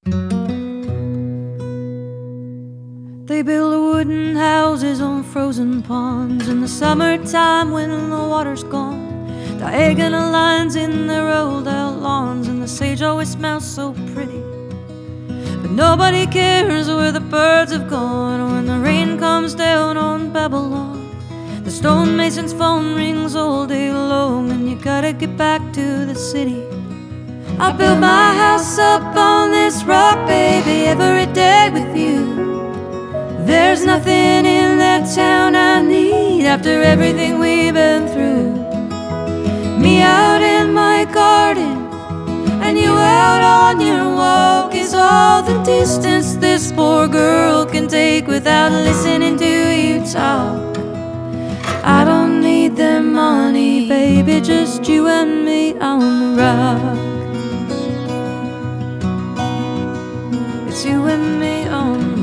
They build wooden houses on frozen ponds in the summertime when the water's gone. Diagonal lines in the rolled out lawns, and the sage always smells so pretty. But nobody cares where the birds have gone when the rain comes down on Babylon. The stonemason's phone rings all day long, and you gotta get back to the city. I built my house up on this rock, baby, every day with you. There's nothing in that town I need after everything we've been through. Me out in my garden and you out on your walk is all the distance this poor girl can take without listening to you talk. I don't need their money, baby, just you and me on the rock. It's you and me on the rock.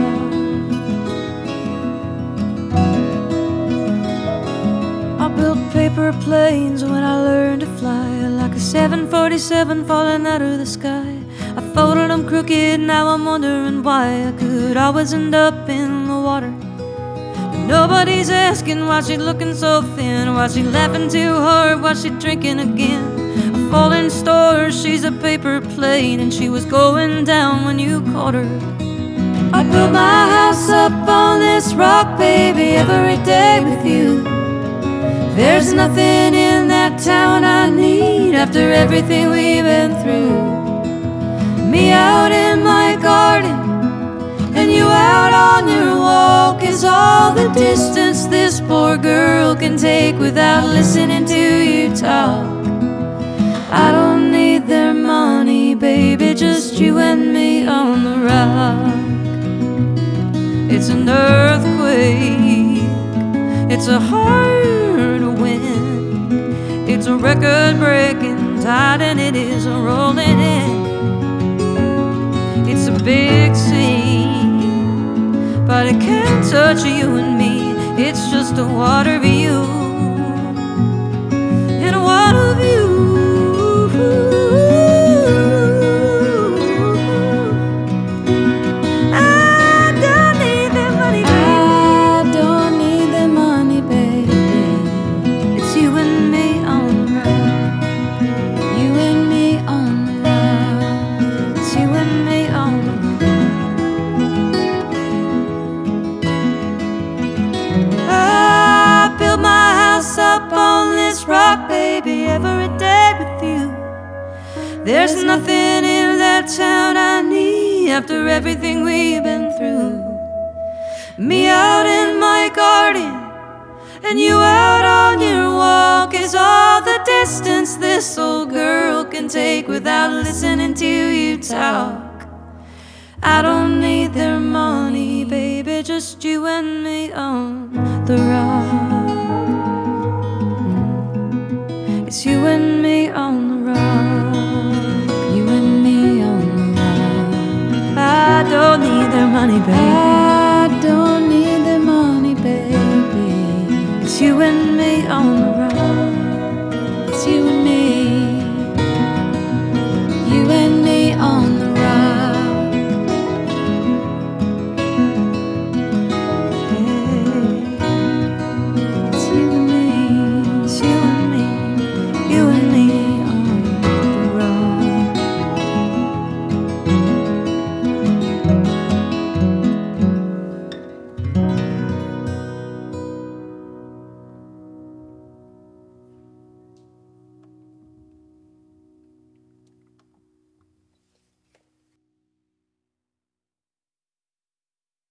I built paper planes when I learned to fly, like a 747 falling out of the sky. I folded them crooked, now I'm wondering why I could always end up in the water. And nobody's asking why she looking so thin, why she laughing too hard, why she drinking again. A falling star, she's a paper plane, and she was going down when you caught her. I built my house up on this rock, baby, every day with you. There's nothing in that town I need after everything we've been through. Me out in my garden and you out on your walk is all the distance this poor girl can take without listening to you talk. I don't need their money, baby, just you and me on the rock. It's an earthquake, it's a hard wind, it's a record-breaking tide, and it is rolling in. It's a big scene, but it can't touch you and me. It's just a water view and a water view. Rock, baby, every day with you. There's nothing in that town I need after everything we've been through. Me out in my garden and you out on your walk is all the distance this old girl can take without listening to you talk. I don't need their money, baby, just you and me on the rock. It's you and me on the rock. You and me on the rock. I don't need their money, baby. I don't need their money, baby. It's you and me on the rock.